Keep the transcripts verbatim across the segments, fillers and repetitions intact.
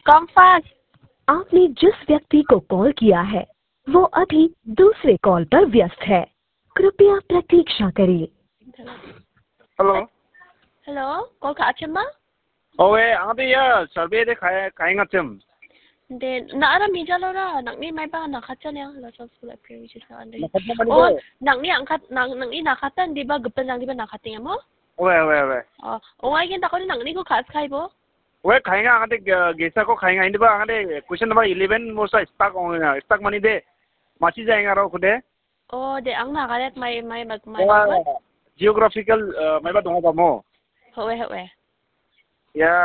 कॉम्फास आपने जिस व्यक्ति को कॉल किया है वो अभी दूसरे कॉल पर व्यस्त है। कृपया प्रतीक्षा करिए। हेलो हेलो कॉल का अच्छा मा ओए आंधे यार सर्वे दे खाए खाएंगा तुम दे नारा मिजालोरा नंगनी माइबा नाखाचाने लासन स्कूल प्रेमिस सानदे nakatna mani ओ do नंगनी अंखात नंगनी नाखातन दिबा गपन नंगनी नाखाते मो ओए ओए ओए ओ ओवाई गेन ताको नंगनी को खास खाइबो ओए खाएंगा आंधे गेसा को खाएंगा इंदबा आंधे क्वेश्चन नंबर इलेवन मोसा स्टक होगा स्टक मनी दे माची जाएगा रो खुदे ओ दे आं नागालेत माइ माइ माइ माइ जियोग्राफिकल माइबा दङ बामो होवे होवे या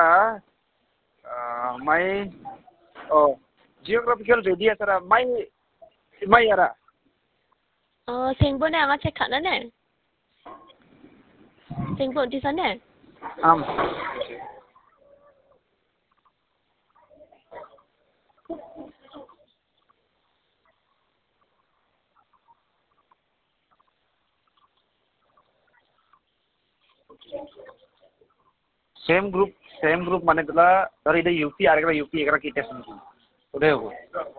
माइ ओ जियोग्राफिकल रेडिया सरा माइ माइ यारा ओ सेंबोने आंगा चेक खाना ने सेंबो दिसाने आम सेम ग्रुप सेम ग्रुप माने तला dari ide U P आरेगा U P एकरा की टेस्ट उदे हो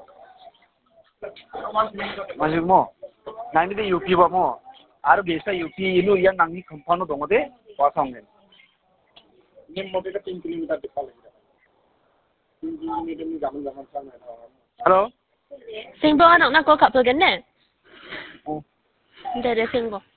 माजिक मो नांनि दे U P बा मो आरो गेसा U P इनु या नांनि कंपाउंड दङ दे वासांगे निम मबे का तीन किलोमीटर दिखा ले तीन किलोमीटर नि जामन जामन सांगे हेलो सेंबो आना को खापगन ने दे दे सेंबो